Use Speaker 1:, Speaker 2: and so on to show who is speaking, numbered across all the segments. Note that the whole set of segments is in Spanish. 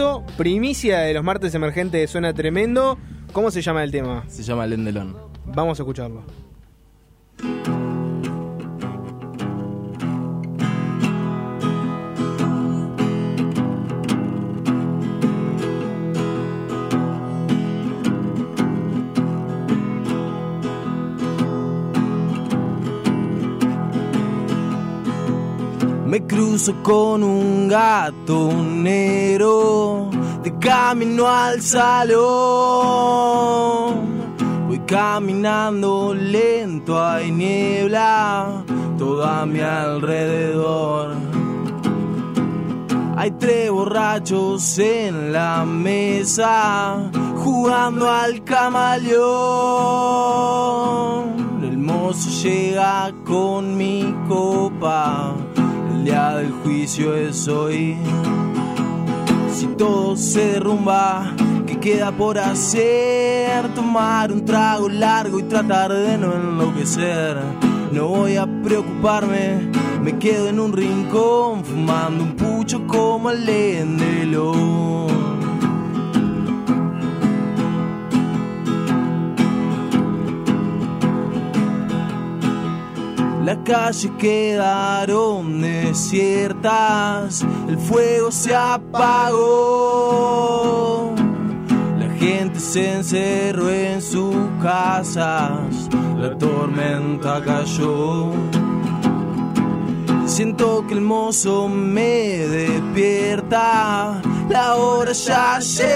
Speaker 1: Esto, primicia de los martes emergentes, suena tremendo. ¿Cómo se llama el tema?
Speaker 2: Se llama Lendelón.
Speaker 1: Vamos a escucharlo.
Speaker 2: Me cruzo con un gato negro de camino al salón. Voy caminando lento, hay niebla todo a mi alrededor. Hay 3 borrachos en la mesa jugando al camaleón. El mozo llega con mi copa. El día del juicio es hoy. Si todo se derrumba, ¿qué queda por hacer? Tomar un trago largo y tratar de no enloquecer. No voy a preocuparme, me quedo en un rincón fumando un pucho como el Lendelón. Las calles quedaron desiertas, el fuego se apagó. La gente se encerró en sus casas, la tormenta cayó. Siento que el mozo me despierta, la hora ya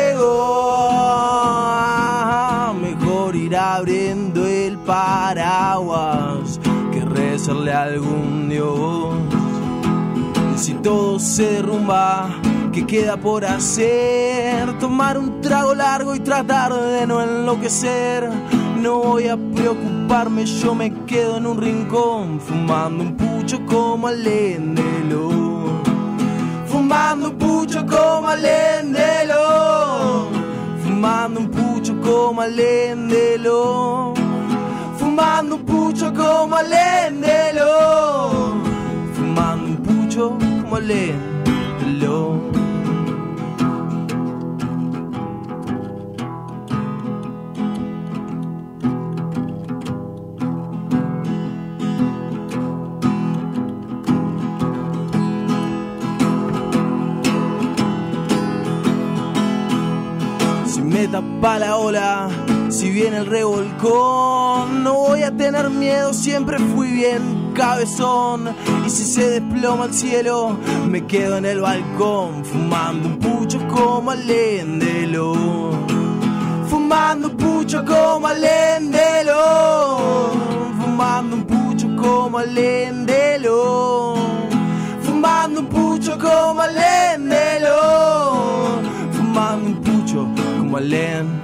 Speaker 2: llegó. Mejor ir abriendo el paraguas que rezarle a algún dios. Si todo se derrumba, ¿qué queda por hacer? Tomar un trago largo y tratar de no enloquecer. No voy a preocuparme, yo me quedo en un rincón fumando un pucho como el Lendelón. Fumando un pucho como el Lendelón. Fumando un pucho como el Lendelón. Fumando un pucho como el Lendelón. Fumando un pucho como el Lendelón. Si me tapa la ola, si viene el revolcón, no voy a tener miedo, siempre fui bien cabezón. Y si se desploma el cielo, me quedo en el balcón fumando un pucho como el Lendelón. Fumando un pucho como el Lendelón. Fumando un pucho como el Lendelón. Fumando un pucho como el Lendelón. Fumando un pucho como el Lendelón.